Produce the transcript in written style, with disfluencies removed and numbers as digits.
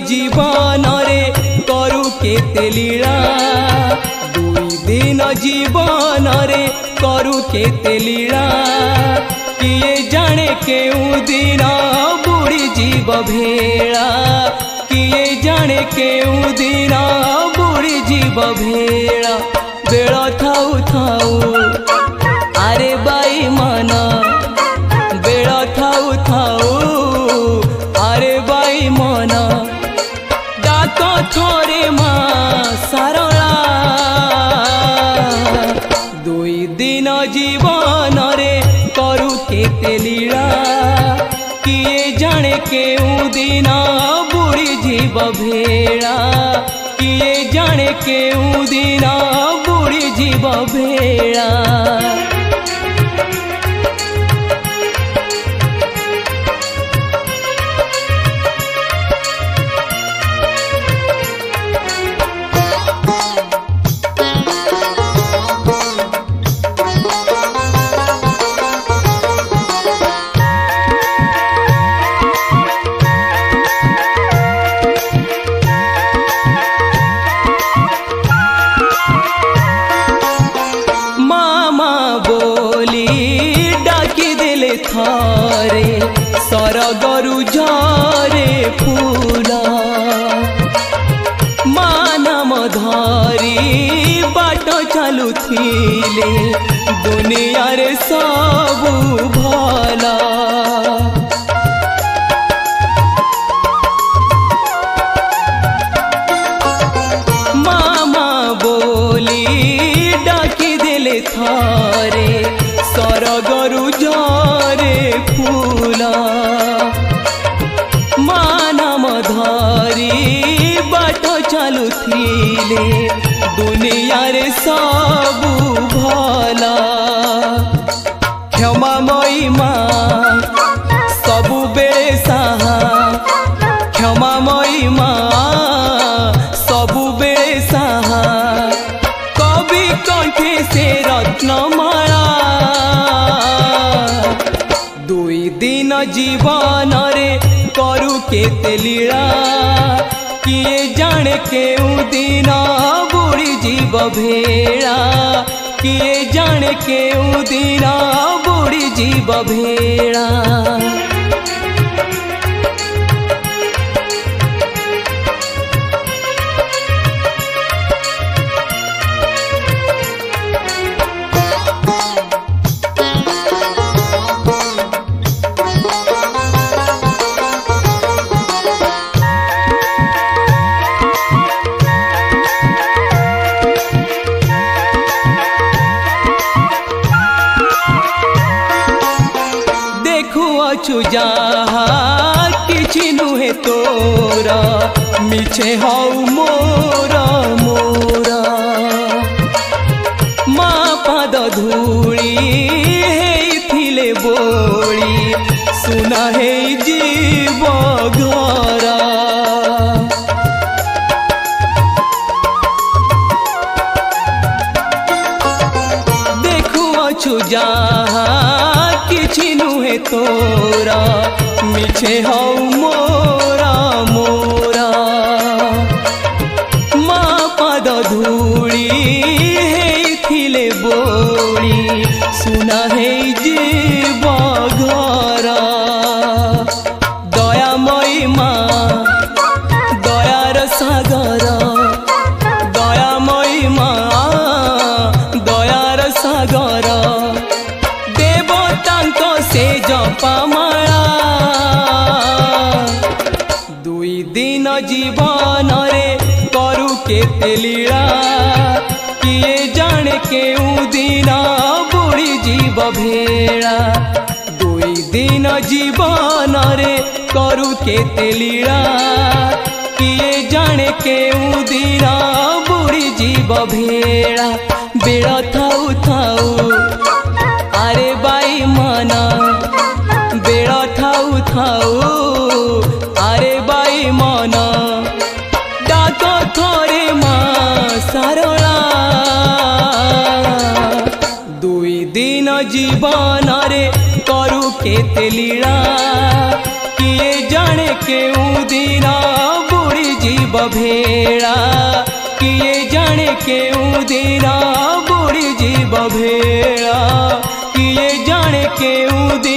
जीवन रे करू केते लीला, दुई दिन जीवन रे करू केते लीला, किए जाने केउ दिन बुड़ी जीव भेड़ा, किए जाने केउ दिन बुड़ी जीव भेड़ा। बेल थाऊ थाऊ आरे बाई मन, बेल थाऊ थाऊ आरे बाई मन, डाक थोरे माँ सारला, दुई दिन जीवन रे करू केते लीला, किए जाने केउ दिन बुड़ी जीव भेड़ा, किए जाने केउ दिन बुड़ी जीव भेड़ा। थारे सरगरु झरे फूला, मानम धारी बाट चलुथिले, दुनिया रे सबु भला। मामा बोली डाकी देले थारे सरगरु झरे फूला, मानम धारी बाट चलुथिले, दुनिया रे सबु भला। क्षमामयी माँ सबु बेले साहा, क्षमामयी माँ सबु बेले साहा, कवि कंठे से रत्नमाला, दुई दिन जीवन रे करू केते लीला, किए जाने केउ दिन बुड़ी जीव भेड़ा, किए जाने केउ दिन बुड़ी जीव भेड़ा। देखुअछु जहा किछि नुहे तोरा, मिछे हऊ मोरा मोरा, माँ पाद धूली हेइथिले बोली, सुना हे जीव घरा। देखुअछु जहा किछि नुहे तोरा, मिछे हऊ मोरा मोरा, माँ पाद धूली हेइथिले बोली, सुना हे जीव घरा। दयामयी माँ दयार सागर, दयामयी माँ दयार सागर, से जपमाला, दुई दिन जीवन रे करू केते लीला, किए जाने केउ दिन बुड़ी जीव भेड़ा, दुई दिन जीवन रे करू केते लीला, किए जाने केउ दिन बुड़ी जीव भेड़ा। बेल थाऊ थाऊ आरे बाई मना, बेल थाऊ थाऊ आरे बाई मना, डाक थोरे माँ सारला, दुई दिन जीवन रे करू केते लीला, किए जाने केउ दिन बुड़ी जीव भेड़ा किए जाने केउं दिना बुड़ी जीव भेड़ा किए जाने केउं